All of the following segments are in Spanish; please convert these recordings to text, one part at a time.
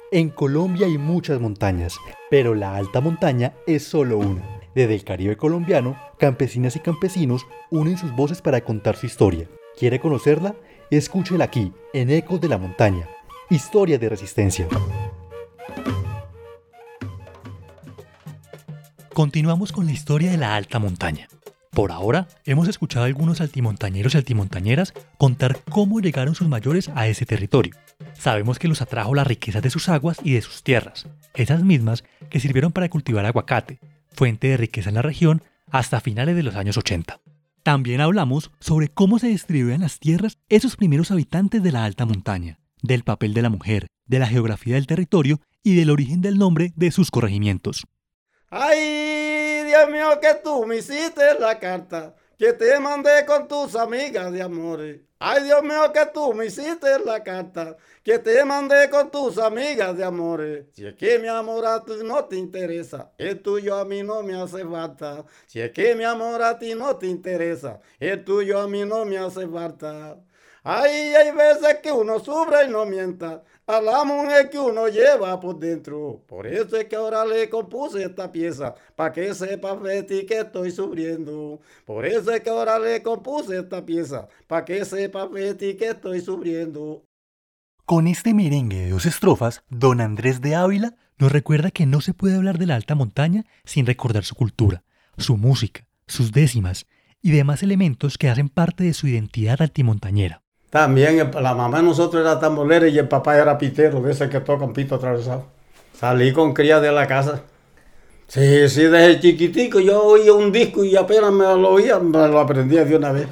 En Colombia hay muchas montañas, pero la alta montaña es solo una. Desde el Caribe colombiano, campesinas y campesinos unen sus voces para contar su historia. ¿Quiere conocerla? Escúchela aquí, en Ecos de la Montaña. Historia de resistencia. Continuamos con la historia de la alta montaña. Por ahora, hemos escuchado a algunos altimontañeros y altimontañeras contar cómo llegaron sus mayores a ese territorio. Sabemos que los atrajo la riqueza de sus aguas y de sus tierras, esas mismas que sirvieron para cultivar aguacate, fuente de riqueza en la región hasta finales de los años 80. También hablamos sobre cómo se distribuían las tierras esos primeros habitantes de la alta montaña, del papel de la mujer, de la geografía del territorio y del origen del nombre de sus corregimientos. Ay, Dios mío, que tú me hiciste la carta que te mandé con tus amigas de amores. Ay, Dios mío, que tú me hiciste la carta que te mandé con tus amigas de amores. Si es que mi amor a ti no te interesa, el tuyo a mí no me hace falta. Si es que mi amor a ti no te interesa, el tuyo a mí no me hace falta. Ay, hay veces que uno sufre y no mienta a la mujer que uno lleva por dentro. Por eso es que ahora le compuse esta pieza, para que sepa Betty que estoy sufriendo. Por eso es que ahora le compuse esta pieza, para que sepa Betty que estoy sufriendo. Con este merengue de 2 estrofas, don Andrés de Ávila nos recuerda que no se puede hablar de la alta montaña sin recordar su cultura, su música, sus décimas y demás elementos que hacen parte de su identidad altimontañera. También la mamá de nosotros era tambolera y el papá era pitero, de ese que tocan pito atravesado. Salí con cría de la casa. Sí, desde chiquitico yo oía un disco y apenas me lo oía, me lo aprendía de una vez.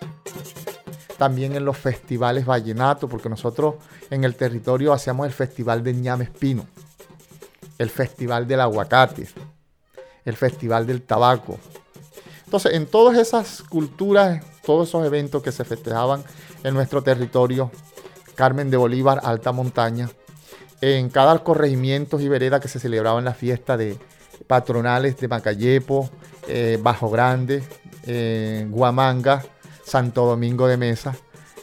También en los festivales vallenatos, porque nosotros en el territorio hacíamos el festival de ñame espino, el festival del aguacate, el festival del tabaco. Entonces, en todas esas culturas, todos esos eventos que se festejaban en nuestro territorio, Carmen de Bolívar, alta montaña, en cada corregimiento y vereda que se celebraban las fiestas de patronales de Macayepo, Bajo Grande, Guamanga, Santo Domingo de Mesa,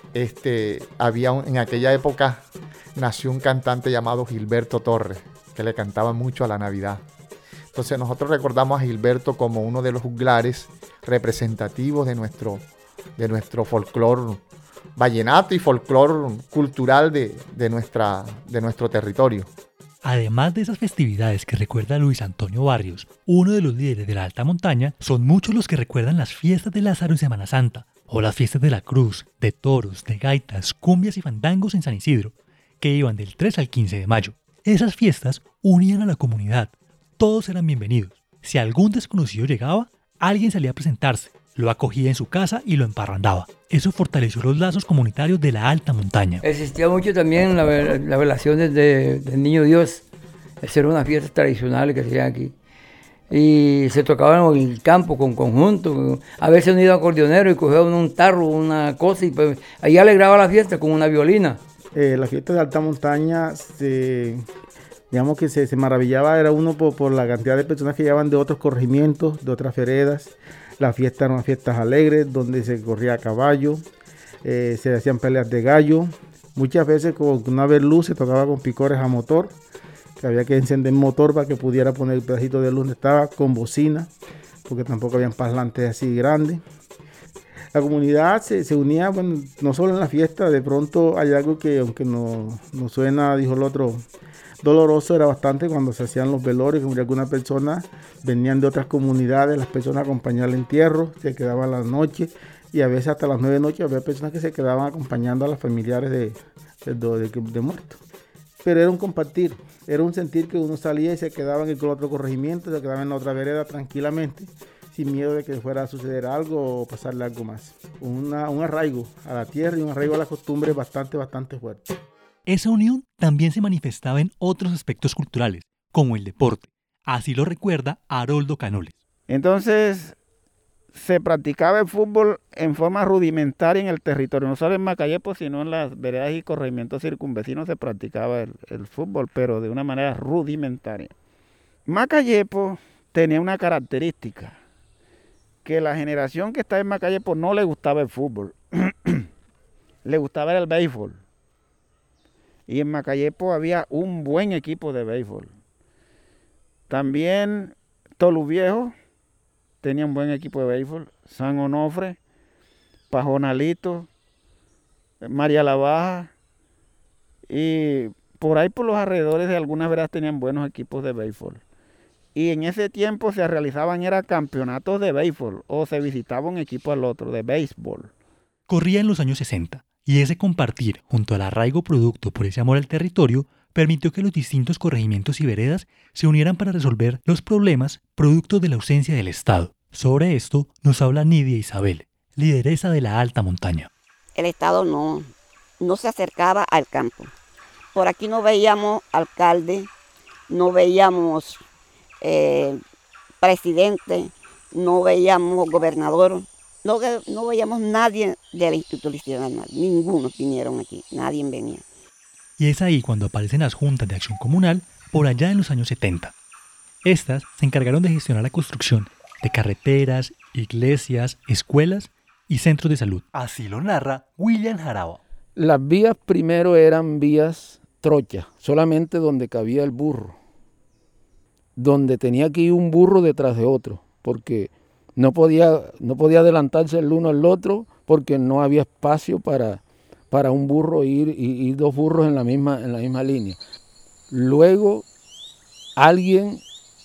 en aquella época nació un cantante llamado Gilberto Torres, que le cantaba mucho a la Navidad. Entonces nosotros recordamos a Gilberto como uno de los juglares representativos de nuestro folclore vallenato y folclore cultural de nuestro territorio. Además de esas festividades que recuerda Luis Antonio Barrios, uno de los líderes de la alta montaña, son muchos los que recuerdan las fiestas de Lázaro en Semana Santa, o las fiestas de la Cruz, de toros, de gaitas, cumbias y fandangos en San Isidro, que iban del 3 al 15 de mayo. Esas fiestas unían a la comunidad, todos eran bienvenidos. Si algún desconocido llegaba, alguien salía a presentarse, lo acogía en su casa y lo emparrandaba. Eso fortaleció los lazos comunitarios de la alta montaña. Existía mucho también las velaciones del Niño Dios. Esa era una fiesta tradicional que se hacía aquí. Y se tocaban en el campo con conjunto. A veces uno iba acordeonero y cogía un tarro, una cosa, y pues ahí alegraba la fiesta con una violina. La fiesta de alta montaña, digamos que se maravillaba, era uno por la cantidad de personas que llegaban de otros corregimientos, de otras veredas. Las fiestas eran fiestas alegres, donde se corría a caballo, se hacían peleas de gallo. Muchas veces con una vez luz se tocaba con picores a motor, que había que encender el motor para que pudiera poner el pedacito de luz donde estaba, con bocina, porque tampoco habían parlantes así grandes. La comunidad se unía, bueno, no solo en la fiesta, de pronto hay algo que, aunque no suena, dijo el otro, doloroso, era bastante cuando se hacían los velorios, que alguna persona venían de otras comunidades, las personas a acompañar el entierro, se quedaban la noche y a veces hasta las 9 de la noche había personas que se quedaban acompañando a los familiares de muertos. Pero era un compartir, era un sentir que uno salía y se quedaba en el otro corregimiento, se quedaba en la otra vereda tranquilamente, sin miedo de que fuera a suceder algo o pasarle algo más. Un arraigo a la tierra y un arraigo a la costumbre bastante fuerte. Esa unión también se manifestaba en otros aspectos culturales, como el deporte. Así lo recuerda Haroldo Canoles. Entonces, se practicaba el fútbol en forma rudimentaria en el territorio, no solo en Macayepo, sino en las veredas y corregimientos circunvecinos se practicaba el fútbol, pero de una manera rudimentaria. Macayepo tenía una característica, que la generación que estaba en Macayepo no le gustaba el fútbol, le gustaba el béisbol. Y en Macayepo había un buen equipo de béisbol. También Tolu Viejo tenía un buen equipo de béisbol. San Onofre, Pajonalito, María la Baja. Y por ahí por los alrededores de algunas veredas tenían buenos equipos de béisbol. Y en ese tiempo se realizaban campeonatos de béisbol o se visitaba un equipo al otro de béisbol. Corría en los años 60 y ese compartir junto al arraigo producto por ese amor al territorio permitió que los distintos corregimientos y veredas se unieran para resolver los problemas producto de la ausencia del Estado. Sobre esto nos habla Nidia Isabel, lideresa de la alta montaña. El Estado no se acercaba al campo. Por aquí no veíamos alcalde, no veíamos presidente, no veíamos gobernador, no veíamos nadie de la institucional, ninguno vinieron aquí, nadie venía. Y es ahí cuando aparecen las juntas de acción comunal por allá en los años 70. Estas se encargaron de gestionar la construcción de carreteras, iglesias, escuelas y centros de salud. Así lo narra William Jaraba. Las vías primero eran vías trochas, solamente donde cabía el burro, donde tenía que ir un burro detrás de otro, porque no podía adelantarse el uno al otro, porque no había espacio para un burro ir y dos burros en la misma línea. Luego alguien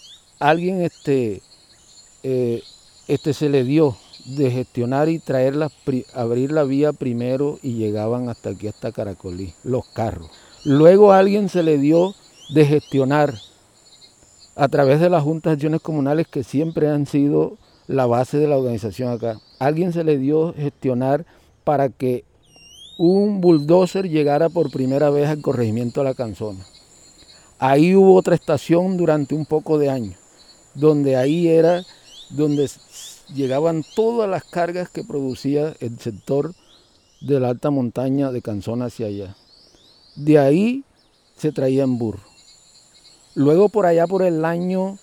se le dio de gestionar y abrir la vía primero y llegaban hasta aquí, hasta Caracolí, los carros. Luego a alguien se le dio de gestionar a través de las juntas de acciones comunales que siempre han sido la base de la organización acá. A alguien se le dio gestionar para que un bulldozer llegara por primera vez al corregimiento de La Canzona. Ahí hubo otra estación durante un poco de años, donde ahí era donde llegaban todas las cargas que producía el sector de la alta montaña de Canzona hacia allá. De ahí se traían burros. Luego por allá por el año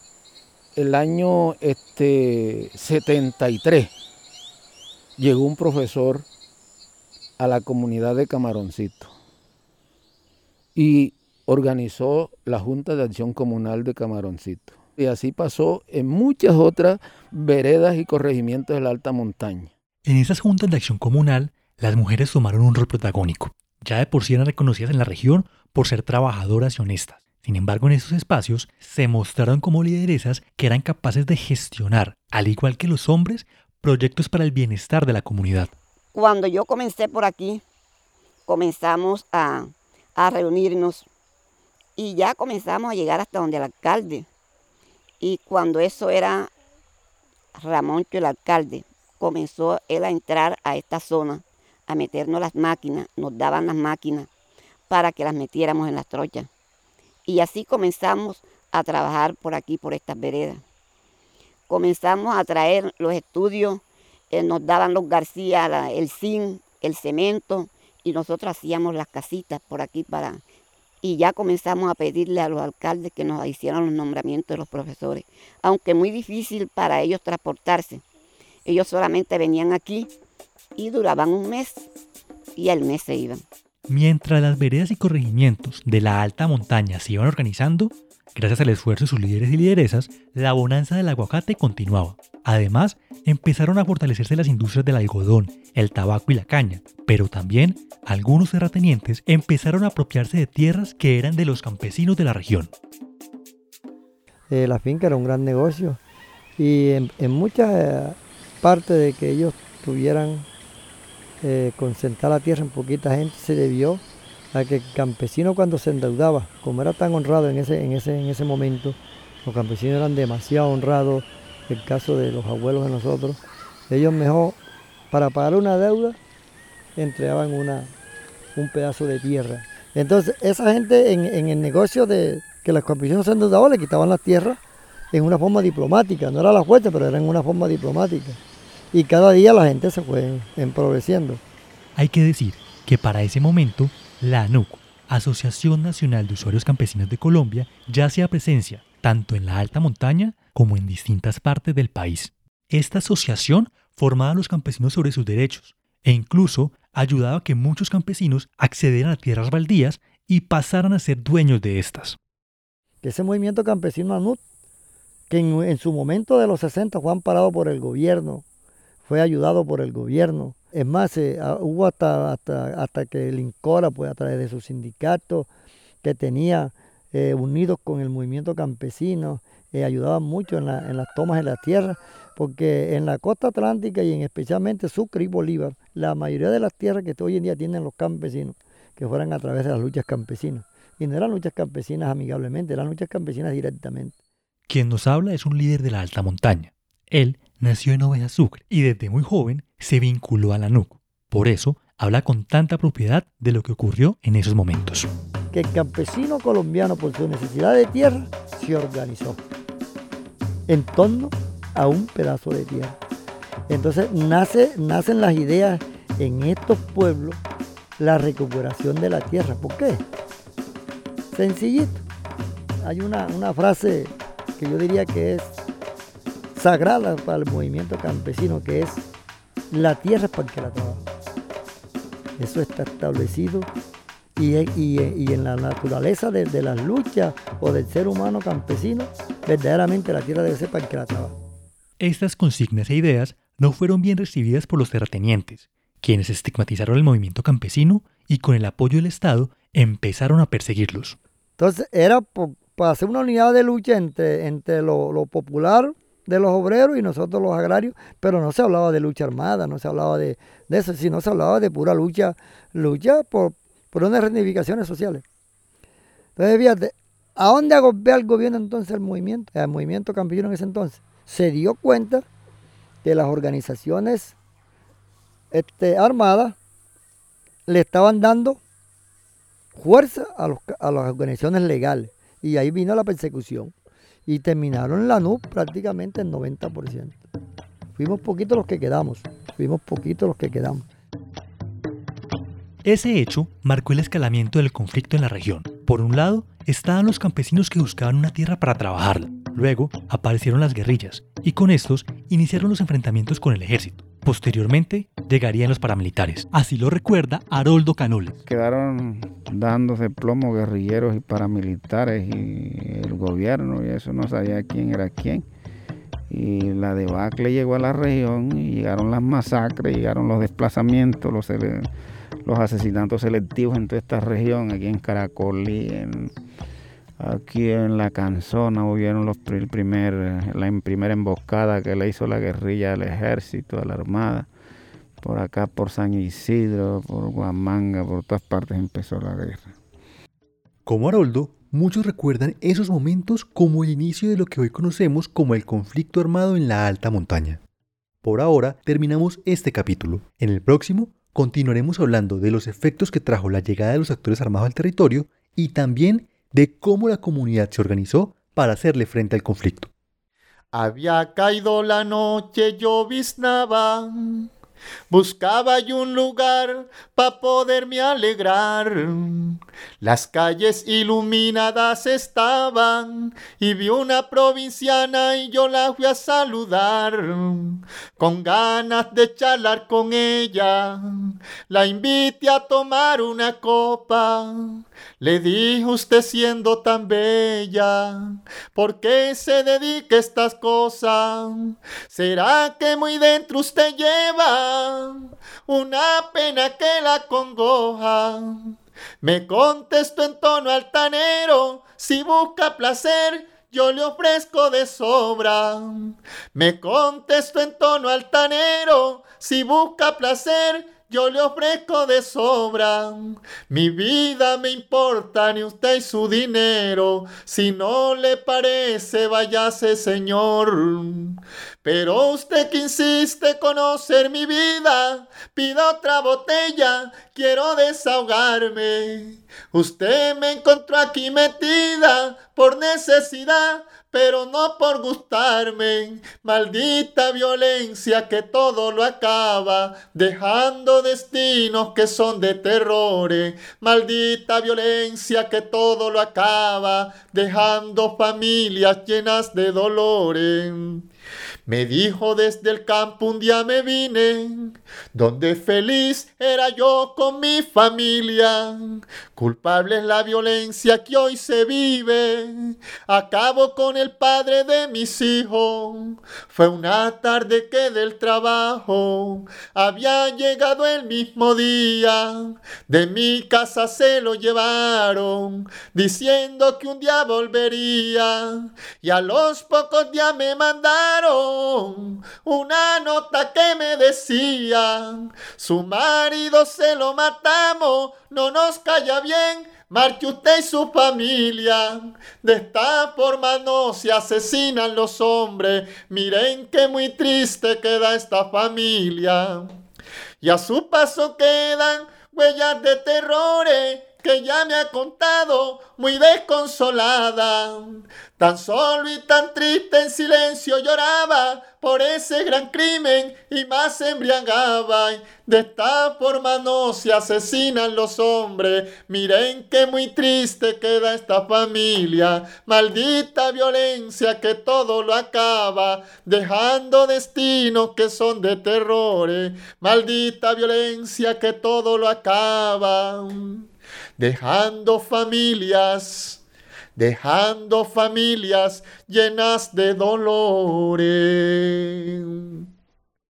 73 llegó un profesor a la comunidad de Camaroncito y organizó la Junta de Acción Comunal de Camaroncito. Y así pasó en muchas otras veredas y corregimientos de la alta montaña. En esas juntas de acción comunal, las mujeres tomaron un rol protagónico. Ya de por sí eran reconocidas en la región por ser trabajadoras y honestas. Sin embargo, en esos espacios se mostraron como lideresas que eran capaces de gestionar, al igual que los hombres, proyectos para el bienestar de la comunidad. Cuando yo comencé por aquí, comenzamos a reunirnos y ya comenzamos a llegar hasta donde el alcalde. Y cuando eso era Ramoncho, el alcalde, comenzó él a entrar a esta zona, a meternos las máquinas, nos daban las máquinas para que las metiéramos en las trochas. Y así comenzamos a trabajar por aquí, por estas veredas. Comenzamos a traer los estudios, nos daban los García, el zinc, el cemento, y nosotros hacíamos las casitas por aquí y ya comenzamos a pedirle a los alcaldes que nos hicieran los nombramientos de los profesores, aunque muy difícil para ellos transportarse. Ellos solamente venían aquí y duraban un mes y al mes se iban. Mientras las veredas y corregimientos de la alta montaña se iban organizando, gracias al esfuerzo de sus líderes y lideresas, la bonanza del aguacate continuaba. Además, empezaron a fortalecerse las industrias del algodón, el tabaco y la caña, pero también algunos terratenientes empezaron a apropiarse de tierras que eran de los campesinos de la región. La finca era un gran negocio y en muchas partes de que ellos tuvieran concentrar la tierra en poquita gente se debió a que el campesino cuando se endeudaba, como era tan honrado en ese momento, los campesinos eran demasiado honrados. El caso de los abuelos de nosotros, ellos mejor para pagar una deuda entregaban un pedazo de tierra. Entonces esa gente en el negocio de que los campesinos se endeudaban le quitaban la tierra en una forma diplomática, no era la fuerte, pero era en una forma diplomática. Y cada día la gente se fue empobreciendo. Hay que decir que para ese momento, la ANUC, Asociación Nacional de Usuarios Campesinos de Colombia, ya hacía presencia tanto en la alta montaña como en distintas partes del país. Esta asociación formaba a los campesinos sobre sus derechos e incluso ayudaba a que muchos campesinos accedieran a tierras baldías y pasaran a ser dueños de estas. Ese movimiento campesino ANUT, que en su momento de los 60 fue amparado por el gobierno, fue ayudado por el gobierno. Es más, hubo hasta que el INCORA, pues a través de su sindicato, que tenía unidos con el movimiento campesino, ayudaban mucho en las tomas de la tierra, porque en la costa atlántica y en especialmente Sucre y Bolívar, la mayoría de las tierras que hoy en día tienen los campesinos, que fueran a través de las luchas campesinas. Y no eran luchas campesinas amigablemente, eran luchas campesinas directamente. Quien nos habla es un líder de la alta montaña. Él nació en Oveja Sucre y desde muy joven se vinculó a la NUC. Por eso habla con tanta propiedad de lo que ocurrió en esos momentos. Que el campesino colombiano, por su necesidad de tierra, se organizó en torno a un pedazo de tierra. Entonces nacen las ideas en estos pueblos, la recuperación de la tierra. ¿Por qué? Sencillito. Hay una frase que yo diría que es sagrada para el movimiento campesino, que es: la tierra es para el que la trabaja. Eso está establecido y en la naturaleza de las luchas o del ser humano campesino, verdaderamente la tierra debe ser para el que la trabaja. Estas consignas e ideas no fueron bien recibidas por los terratenientes, quienes estigmatizaron el movimiento campesino y con el apoyo del Estado empezaron a perseguirlos. Entonces era para hacer una unidad de lucha entre lo popular de los obreros y nosotros los agrarios, pero no se hablaba de lucha armada, no se hablaba de eso, sino se hablaba de pura lucha por unas reivindicaciones sociales. Entonces, fíjate, ¿a dónde golpea el gobierno entonces el movimiento campesino en ese entonces? Se dio cuenta que las organizaciones armadas le estaban dando fuerza a las organizaciones legales, y ahí vino la persecución. Y terminaron la NUC prácticamente el 90%. Fuimos poquitos los que quedamos. Ese hecho marcó el escalamiento del conflicto en la región. Por un lado, estaban los campesinos que buscaban una tierra para trabajarla. Luego aparecieron las guerrillas, y con estos iniciaron los enfrentamientos con el ejército. Posteriormente, llegarían los paramilitares. Así lo recuerda Haroldo Canoles. Quedaron dándose plomo guerrilleros y paramilitares y el gobierno, y eso no sabía quién era quién. Y la debacle llegó a la región y llegaron las masacres, llegaron los desplazamientos, los asesinatos selectivos en toda esta región, aquí en Caracolí, aquí en La Canzona hubieron la primera emboscada que le hizo la guerrilla al ejército, a la armada. Por acá, por San Isidro, por Huamanga, por todas partes empezó la guerra. Como Haroldo, muchos recuerdan esos momentos como el inicio de lo que hoy conocemos como el conflicto armado en la alta montaña. Por ahora terminamos este capítulo. En el próximo continuaremos hablando de los efectos que trajo la llegada de los actores armados al territorio y también de cómo la comunidad se organizó para hacerle frente al conflicto. Había caído la noche, lloviznaba, buscaba yo un lugar pa' poderme alegrar. Las calles iluminadas estaban y vi una provinciana y yo la fui a saludar. Con ganas de charlar con ella, la invité a tomar una copa. Le dije: usted siendo tan bella, ¿por qué se dedica a estas cosas? ¿Será que muy dentro usted lleva una pena que la congoja? Me contestó en tono altanero: si busca placer, yo le ofrezco de sobra. Me contestó en tono altanero: si busca placer, yo le ofrezco de sobra. Mi vida me importa ni usted y su dinero. Si no le parece, váyase, señor. Pero usted que insiste conocer mi vida, pida otra botella, quiero desahogarme. Usted me encontró aquí metida por necesidad, pero no por gustarme. Maldita violencia que todo lo acaba, dejando destinos que son de terrores. Maldita violencia que todo lo acaba, dejando familias llenas de dolores. Me dijo desde el campo un día me vine, donde feliz era yo con mi familia. Culpable es la violencia que hoy se vive, acabo con el padre de mis hijos. Fue una tarde que del trabajo había llegado el mismo día, de mi casa se lo llevaron, diciendo que un día volvería, y a los pocos días me mandaron una nota que me decía: su marido se lo matamos, no nos calla bien, marche usted y su familia. De esta forma no se asesinan los hombres, miren que muy triste queda esta familia. Y a su paso quedan huellas de terrores que ya me ha contado muy desconsolada. Tan solo y tan triste en silencio lloraba por ese gran crimen y más se embriagaba. De esta forma no se asesinan los hombres, miren que muy triste queda esta familia. Maldita violencia que todo lo acaba, dejando destinos que son de terrores. Maldita violencia que todo lo acaba, dejando familias llenas de dolores.